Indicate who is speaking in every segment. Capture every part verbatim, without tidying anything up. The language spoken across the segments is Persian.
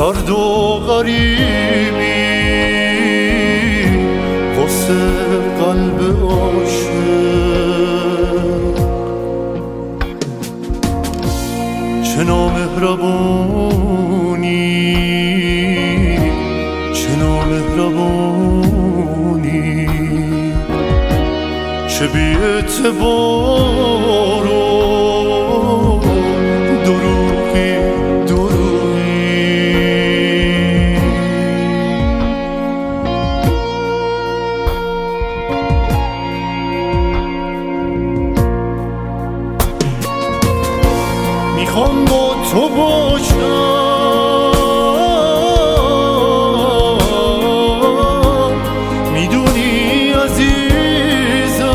Speaker 1: سرد و غریبی واسه قلب عاشق، چه نامهربونی چه نامهربونی، چه بی اعتبار و دروغی دروغی. میخوام با تو باشم، میدونی عزیزم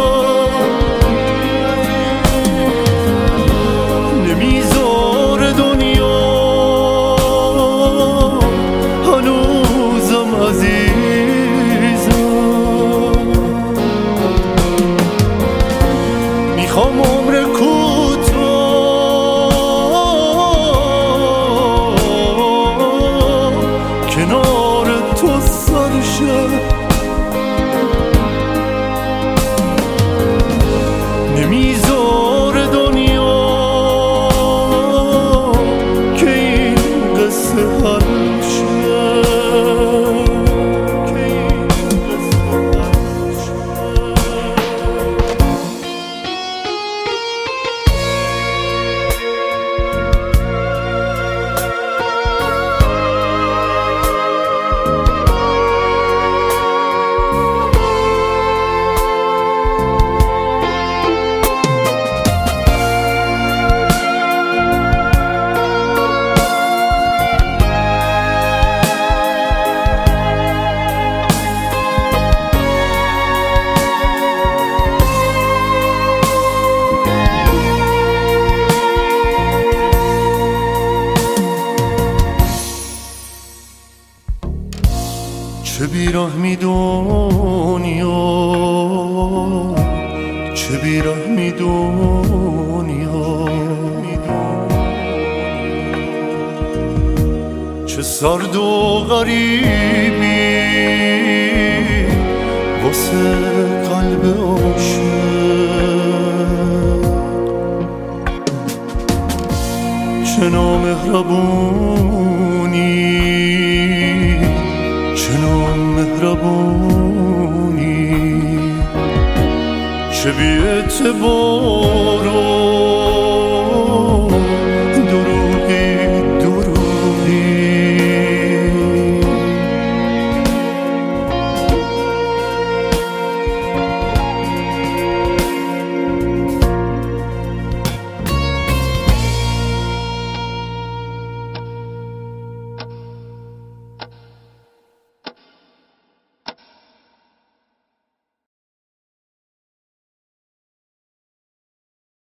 Speaker 1: نمیذاره دنیا هنوزم عزیزم. میخوام عمر کنار تو سرشه، نمیذاره دنیا که این قصه حل شه، که این قصه حل شه. چه بیرحمی دنیا چه بیرحمی دنیا، چه سرد و غریبی واسه قلب عاشق، چه نامهربونی چه نامهربونی، چه بی اعتبار و